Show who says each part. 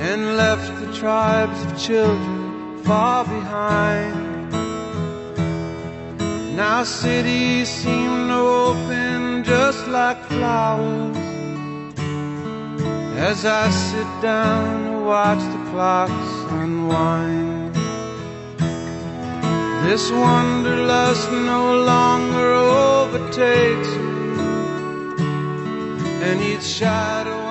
Speaker 1: and left the tribes of children far behind. Now cities seem to open just like flowers as I sit down to watch the clocks unwind. This wanderlust no longer overtakes me, and each shadow